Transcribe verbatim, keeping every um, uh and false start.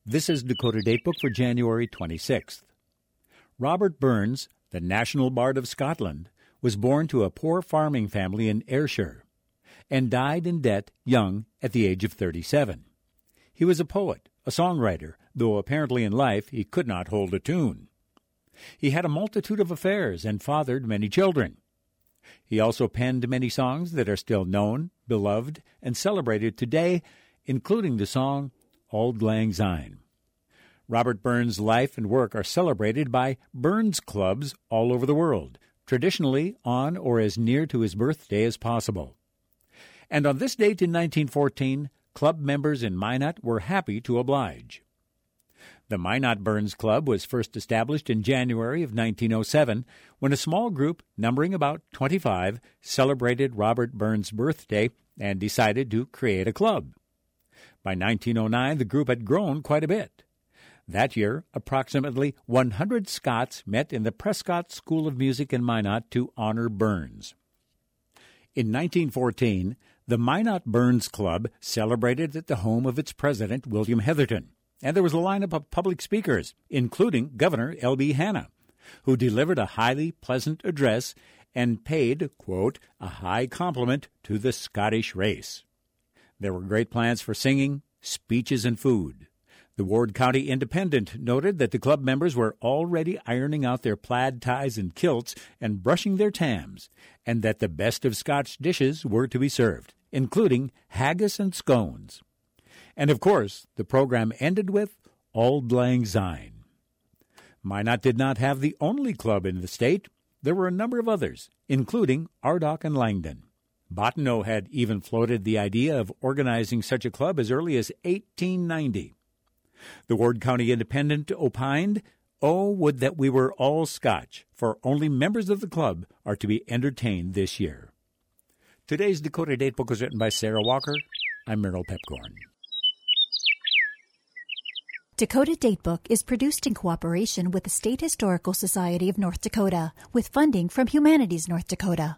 This is Dakota Datebook for January twenty-sixth. Robert Burns, the National Bard of Scotland, was born to a poor farming family in Ayrshire and died in debt young at the age of thirty-seven. He was a poet, a songwriter, though apparently in life he could not hold a tune. He had a multitude of affairs and fathered many children. He also penned many songs that are still known, beloved, and celebrated today, including the song Auld Lang Syne. Robert Burns' life and work are celebrated by Burns Clubs all over the world, traditionally on or as near to his birthday as possible. And on this date in nineteen fourteen, club members in Minot were happy to oblige. The Minot Burns Club was first established in January of nineteen oh seven when a small group numbering about twenty-five celebrated Robert Burns' birthday and decided to create a club. By nineteen oh nine, the group had grown quite a bit. That year, approximately one hundred Scots met in the Prescott School of Music in Minot to honor Burns. In nineteen fourteen, the Minot Burns Club celebrated at the home of its president, William Heatherton, and there was a lineup of public speakers, including Governor L B Hanna, who delivered a highly pleasant address and paid, quote, a high compliment to the Scottish race. There were great plans for singing, speeches, and food. The Ward County Independent noted that the club members were already ironing out their plaid ties and kilts and brushing their tams, and that the best of Scotch dishes were to be served, including haggis and scones. And, of course, the program ended with Auld Lang Syne. Minot did not have the only club in the state. There were a number of others, including Ardagh and Langdon. Bottineau had even floated the idea of organizing such a club as early as eighteen ninety. The Ward County Independent opined, "Oh, would that we were all Scotch, for only members of the club are to be entertained this year." Today's Dakota Datebook was written by Sarah Walker. I'm Merrill Pepcorn. Dakota Datebook is produced in cooperation with the State Historical Society of North Dakota, with funding from Humanities North Dakota.